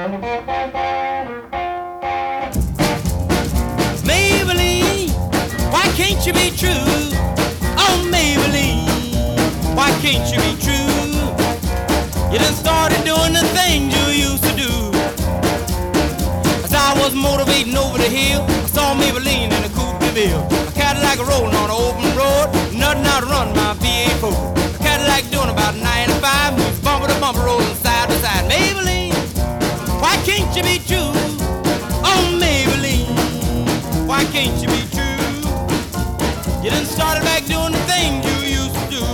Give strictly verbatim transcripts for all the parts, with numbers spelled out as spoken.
Maybelline, why can't you be true? Oh, Maybelline, why can't you be true? You done started doing the things you used to do. As I was motivating over the hill, I saw Maybelline in a coupe de ville. A Cadillac rolling on an open road, nothing out to run my V eight four. A Cadillac doing about ninety-five, moves bumper to bumper, rolling side to side. Maybelline, why can't you be true? Oh, Maybelline, why can't you be true? You done started back doing the things you used to do.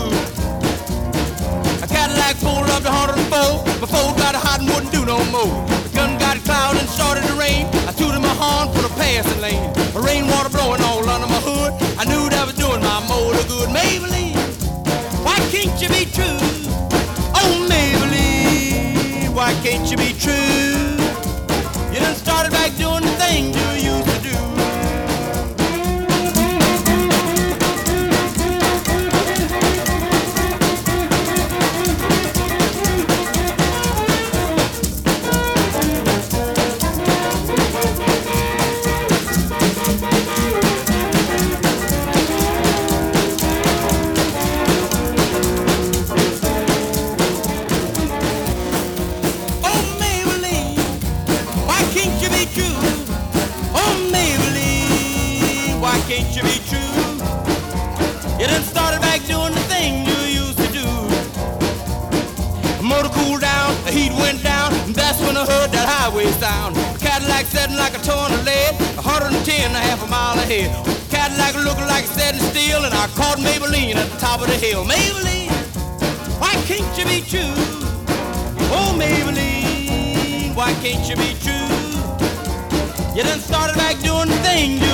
A Cadillac pulled up to one oh four, before it got hot and wouldn't do no more. The gun got cloud and started to rain. I tooted my horn for the passing lane. The rainwater blowing all under my hood. I knew that was doing my motor good. Maybelline, why can't you be true? Oh, Maybelline, why can't you be true? You done started back doing the things you used to do. Can't you be true? You done started back doing the thing you used to do. The motor cooled down, the heat went down, and that's when I heard that highway sound. The Cadillac setting like a ton of lead, one hundred ten and a half a mile ahead. The Cadillac looking like it's setting still, and I caught Maybelline at the top of the hill. Maybelline, why can't you be true? Oh, Maybelline, why can't you be true? You done started back doing the thing